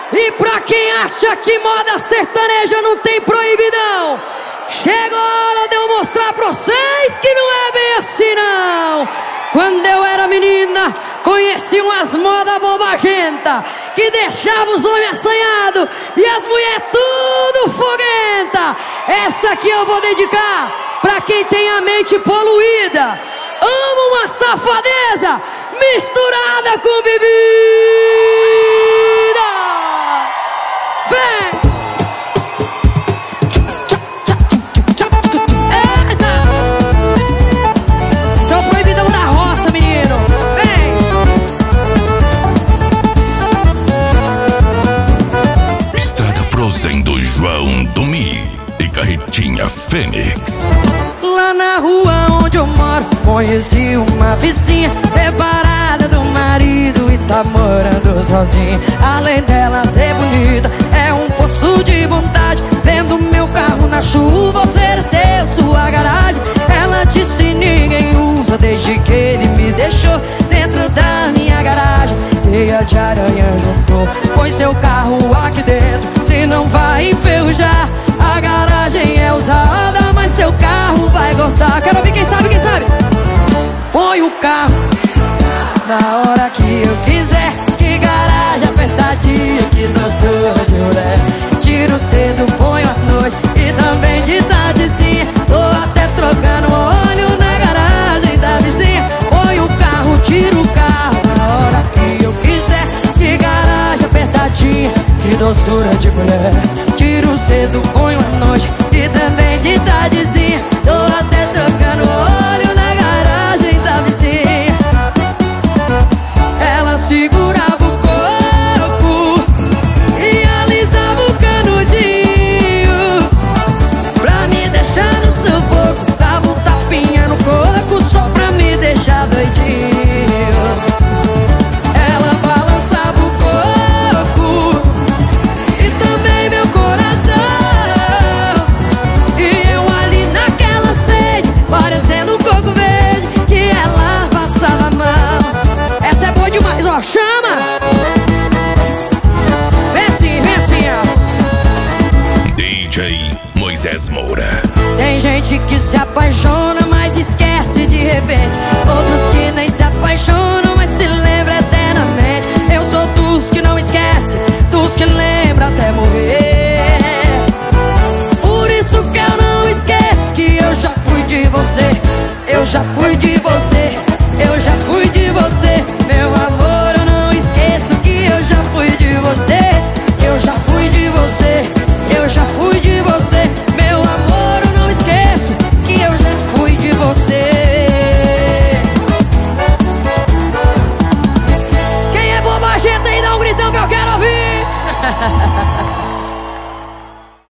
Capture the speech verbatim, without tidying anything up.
E pra quem acha que moda sertaneja não tem proibidão, chegou a hora de eu mostrar pra vocês que não é bem assim não. Quando eu era menina, conheci umas modas bobagentas que deixavam os homens assanhados e as mulheres tudo foguenta. Essa aqui eu vou dedicar pra quem tem a mente poluída, ama uma safadeza misturada com bebida. Vem! Eita! Sou proibidão da roça, menino. Vem! Estrada Frozen do João Domi e Carretinha Fênix. Lá na rua onde eu moro, conheci uma vizinha separada do marido e tá morando sozinha. Além dela ser bonita, é um poço de vontade. Vendo meu carro na chuva, ofereceu sua garagem. Ela disse ninguém usa desde que ele me deixou dentro da minha garagem. Teia de aranha juntou, põe seu carro aqui dentro, se não vai enferrujar. A garagem é usada, mas seu carro vai gostar. Quero ver quem sabe, quem sabe. Põe o carro na hora que eu quiser. Que garagem apertadinha, que doçura de mulher. Tiro cedo, ponho à noite e também de tardezinha. Tô até trocando óleo na garagem da vizinha. Põe o carro, tiro o carro na hora que eu quiser. Que garagem apertadinha, que doçura de mulher. Tiro cedo, ponho à noite e também de tardezinha. Tô até trocando óleo na garagem da vizinha. Ela segurava o coco e alisava o canudinho pra me deixar no sufoco. Dava um tapinha no coco só pra me deixar doidinho. Ela balançava o coco e também meu coração. E eu ali naquela sede, parecendo um coco verde, que ela passava a mão. Essa é boa demais, ó, chama! Vem assim, vem assim, ó. D J Moisés Moura. Tem gente que se apaixona, mas esquece de repente. Outros que nem se apaixonam, mas se lembram eternamente. Eu sou dos que não esquece, dos que lembram até morrer. Por isso que eu não esqueço que eu já fui de você. Eu já fui de você, eu já fui de você. Meu amor, eu não esqueço que eu já fui de você. Eu já fui de você, eu já fui de você. Meu amor, eu não esqueço que eu já fui de você. Quem é bobagenta aí, dá um gritão que eu quero ouvir.